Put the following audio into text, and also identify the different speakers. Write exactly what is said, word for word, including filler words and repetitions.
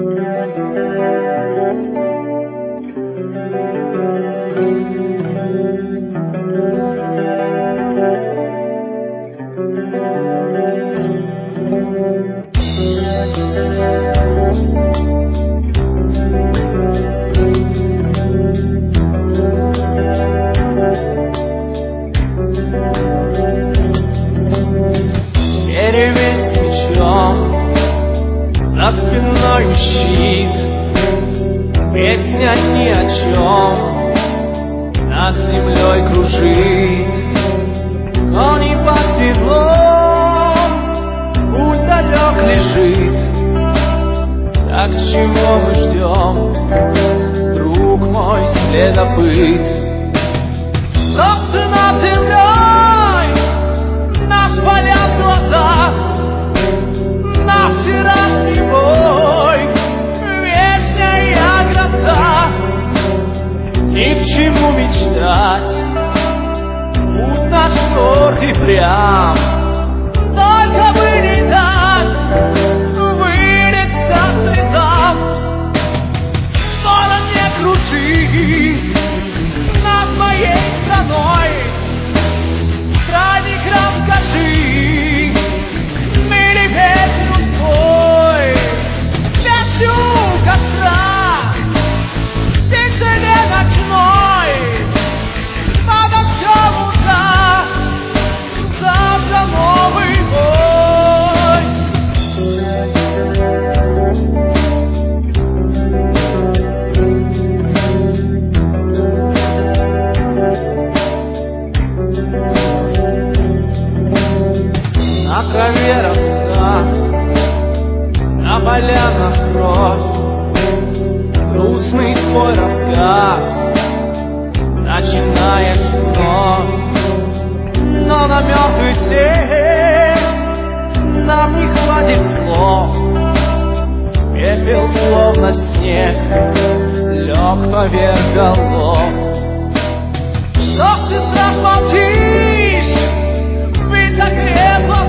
Speaker 1: Перевесь мечом, за спиной щит, песня ни о чем над землей кружит. Кони под седлом, путь далек лежит. Так чего мы ждем, друг мой следопыт? Солнце над землей, наш полет в глазах, наш вчерашний бой, вечная гроза. Ни к чему мечтать, путь наш тверд и прям, только бы не дать вылиться слезам. Снова не кружи над моей страной, странник, расскажи, мили песню свой, песню костра, в тишине ночной, подо всем утра, завтра новый бой. На траве роса, на полянах кровь, грустный свой рассказ начинаешь вновь. Но на мертвый север нам не хватит слов. Пепел, словно снег, лег поверх голов. Что ж ты страх молчишь, ведь так крепко